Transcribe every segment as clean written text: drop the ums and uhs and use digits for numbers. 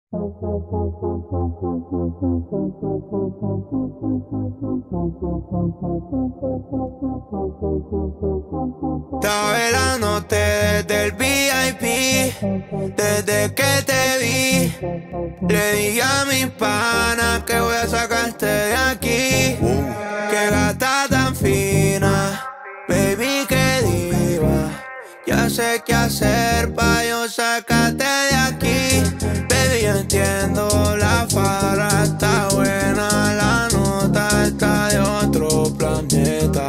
Estaba velándote desde el VIP, desde que te vi. Le dije a mis panas que voy a sacarte de aquí. Qué gata tan fina, baby, qué diva. Ya sé qué hacer pa' yo sacarte de aquí. Baby, yo entiendo, la farra está buena, la nota está de otro planeta.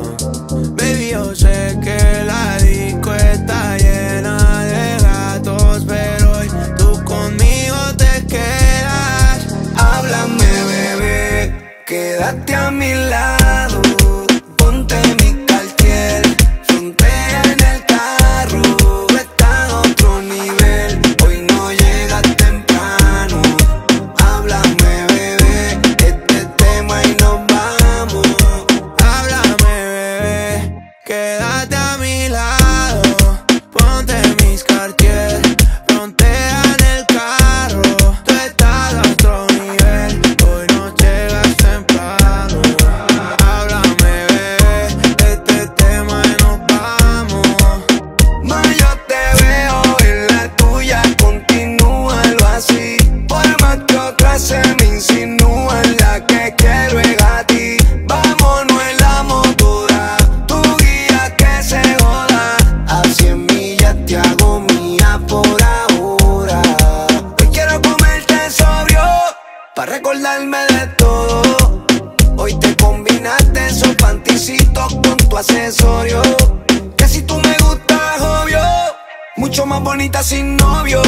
Baby, yo sé que la disco está llena de gatos, pero hoy tú conmigo te quedas. Háblame, bebé, quédate a mi lado. Ponte mi Cartier, frontea en el carro. Está a otro nivel, hoy no llegas temprano. Háblame, bebé, este tema y nos vamos. Háblame, bebé, quédate a mi lado. Ponte mis Cartier, frontea en el carro. Tú estás a otro nivel, hoy no llegas temprano. Háblame, bebé, este tema y nos vamos. Ma, yo te veo en la tuya, continúalo así. Por más que otras se me insinúan, la que quiero es a ti. Vámonos en la motora, tu guía que se joda. A 100 millas te hago mía por ahora. Hoy quiero comerte sobrio, pa' recordarme de todo. Hoy te combinaste esos panticitos con tu accesorio. Que si tú me gustas, obvio, mucho más bonita sin novio.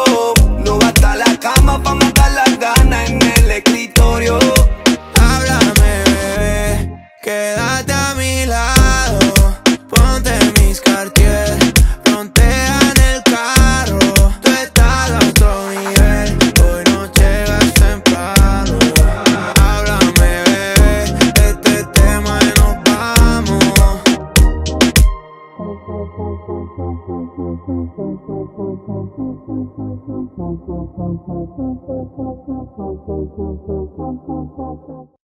No basta la cama pa' matar las ganas en el escritorio. Háblame, bebé, quédate a mi lado. Ponte mis Cartier, frontea en el carro. Tú estás a otro nivel, hoy no llegas temprano. Háblame, bebé, este tema y nos vamos.